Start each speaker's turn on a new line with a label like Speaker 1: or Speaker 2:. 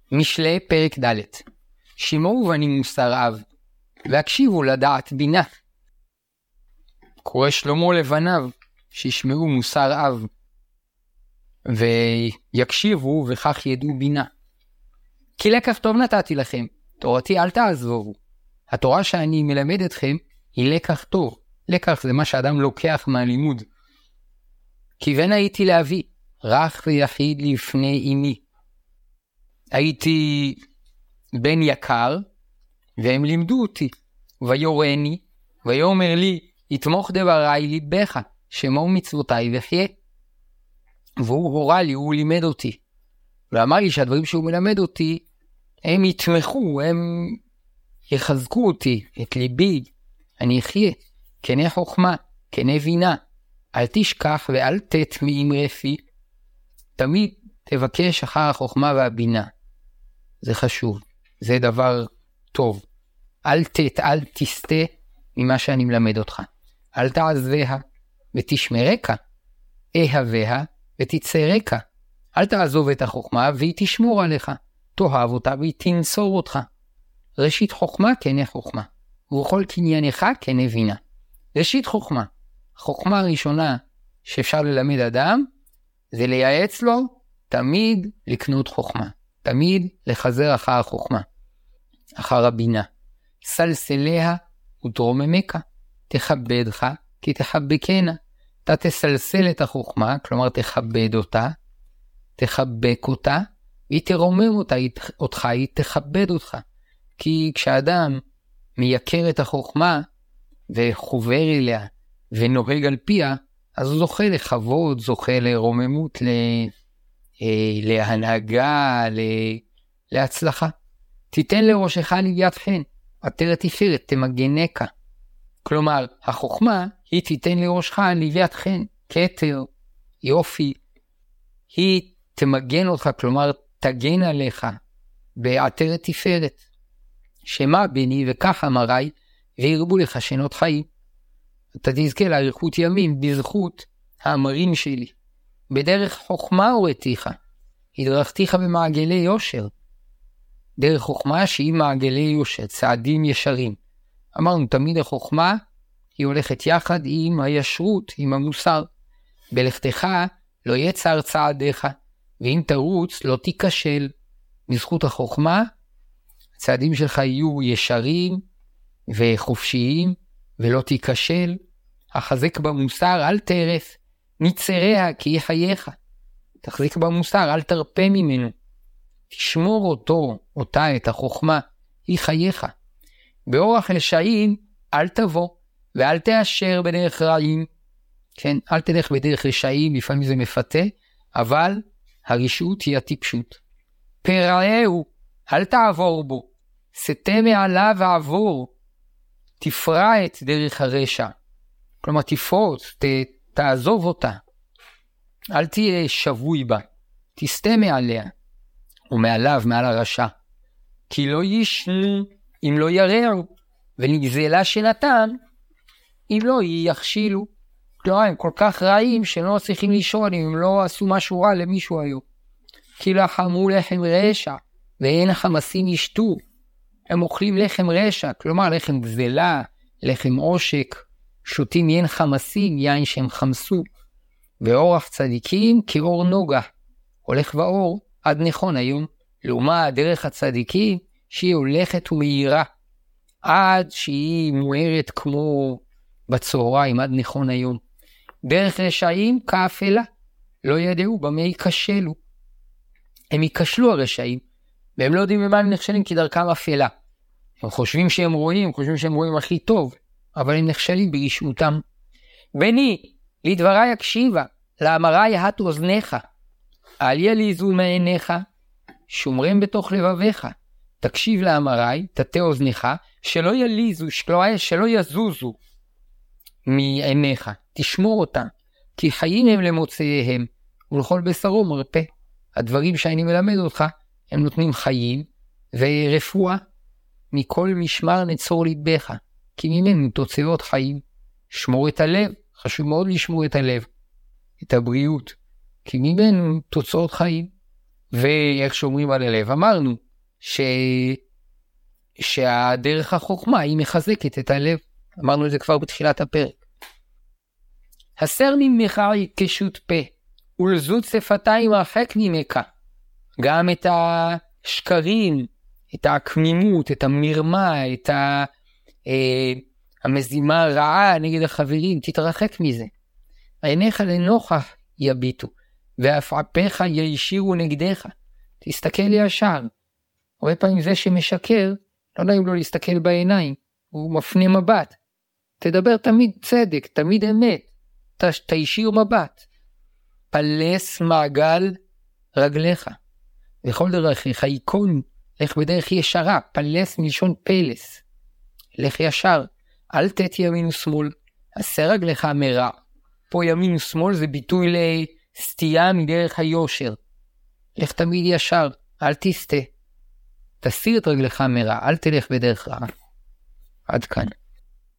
Speaker 1: משלי פרק ד'. שמעו בני מוסר אב, והקשיבו לדעת בינה. קורא שלמה לבניו, שישמעו מוסר אב, ויקשיבו וכך ידעו בינה. כי לקח טוב נתתי לכם, תורתי אל תעזבו. התורה שאני מלמד אתכם היא לקח טוב. לקח זה מה שאדם לוקח מהלימוד. כי בן הייתי לאבי, רך ויחיד לפני אמי. הייתי בן יקר, והם לימדו אותי. ויורני, ויאמר לי, יתמוך דבריי ליבך, שמור מצוותיי וחיה. והוא הורה לי, הוא לימד אותי. ואמר לי שהדברים שהוא מלמד אותי, הם יתמכו, הם יחזקו אותי, את ליבי, אני אחיה, כנה חוכמה, כנה בינה. אל תשכח ואל תת מאמרי פי. תמיד תבקש אחר החוכמה והבינה. זה חשוב, זה דבר טוב. אל תת, אל תסתה ממה שאני מלמד אותך. אל תעזביה ותשמרקה. אהביה ותצרקה. אל תעזוב את החוכמה והיא תשמור עליך. תאהב אותה והיא תנצור אותך. ראשית חוכמה כנה חוכמה. ובכל קניינך כנה בינה. ראשית חוכמה. החוכמה הראשונה שאפשר ללמד אדם, זה לייעץ לו תמיד לקנות חוכמה. תמיד לחזר אחר החוכמה. אחר הבינה. סלסליה ודרוממך. תכבדך כי תחבקנה. אתה תסלסל את החוכמה, כלומר תכבד אותה, תחבק אותה, והיא תרומם אותך, היא תכבד אותך. כי כשאדם מייקר את החוכמה וחובר אליה ונוהג על פיה, אז הוא זוכה לכבוד, זוכה לרוממות, להנהגה, להצלחה. תיתן לראשך לוויית חן, עטרת תפארת תמגנקה. כלומר, החוכמה היא תיתן לראשך לוויית חן, כתר, יופי. היא תמגן אותך, כלומר תגן עליך בעטרת תפארת. שמה בני וכך אמרי, וירבו לך שנות חיים. אתה תזכה לאריכות ימים בזכות האמרים שלי. בדרך חוכמה הורתיך, הדרכתיך במעגלי יושר. דרך חוכמה שהיא מעגלי יושר, צעדים ישרים. אמרנו תמיד החוכמה היא הולכת יחד עם הישרות, עם המוסר. בלכתך לא יצר צעדיך, ואם תרוץ לא תיכשל. בזכות החוכמה, הצעדים שלך יהיו ישרים וחופשיים, ולא תיכשל. החזק במוסר אל תרף, ניצריה כי היא חייך. תחזיק במוסר, אל תרפה ממנו. תשמור אותה, את החוכמה, היא חייך. באורח רשעים אל תבוא, ואל תאשר בדרך רעים. כן, אל תלך בדרך רשעים, לפעמים זה מפתה, אבל הרשעות היא הטיפשות. פרעהו, אל תעבור בו, סטה מעלה ועבור. תפרע את דרך הרשע. כלומר תפרוץ, תעזוב אותה. אל תהיה שבוי בה, תסתה מעליה, ומעליו, מעל הרשע. כי לא ישנו אם לא ירעו, ונגזלה שנתן אם לא יכשילו. כלומר, הם כל כך רעים שלא צריכים לישון אם הם לא עשו משהו רע למישהו היום. כי לחמו לחם רשע, ואין חמסים ישתו. הם אוכלים לחם רשע, כלומר לחם גזלה, לחם עושק, שותים יין חמסים, יין שהם חמסו. ואורח צדיקים כאור נוגה, הולך ואור עד נכון היום. לעומת דרך הצדיקים שהיא הולכת ומהירה, עד שהיא מוארת כמו בצהריים, עד נכון היום. דרך רשעים כאפלה, לא ידעו במה ייכשלו. הם ייכשלו הרשעים, והם לא יודעים במה הם נכשלים כי דרכם אפלה. הם חושבים שהם רואים, הכי טוב, אבל הם נכשלים ברשעותם. בני, לדבריי הקשיבה, לאמריי הט אוזניך, אל ילעיזו מעיניך, שומרם בתוך לבביך. תקשיב לאמריי, תטה אוזניך, שלא ילעיזו, שלא יזוזו מעיניך. תשמור אותם, כי חיים הם למוצאיהם, ולכל בשרו מרפא. הדברים שאני מלמד אותך, הם נותנים חיים ורפואה. מכל משמר נצור ליבך, כי ממנו תוצאות חיים. שמור את הלב, חשוב מאוד לשמור את הלב, את הבריאות, כי ממנו תוצאות חיים. ואיך שאומרים על הלב, אמרנו שהדרך החוכמה היא מחזקת את הלב. אמרנו את זה כבר בתחילת הפרק. הסר ממך קשות פה, ולזות שפתיים הרחק ממך. גם את השקרים, את העקמימות, את המרמה, את המזימה הרעה נגד החברים, תתרחק מזה. עיניך לנוכח יביטו, ואף אפיך ישירו נגדך. תסתכל ישר. הרבה פעמים זה שמשקר, לא נעים לו להסתכל בעיניים, הוא מפנה מבט. תדבר תמיד צדק, תמיד אמת, תישיר מבט. פלס מעגל רגליך, וכל דרכיך ייכון, לך בדרך ישרה, פלס מלשון פלס. לך ישר, אל תת ימין ושמאל, הסר רגליך מרע. פה ימין ושמאל זה ביטוי לסטייה מדרך היושר. לך תמיד ישר, אל תסתה. תסיר את רגליך מרע, אל תלך בדרך רע. עד כאן.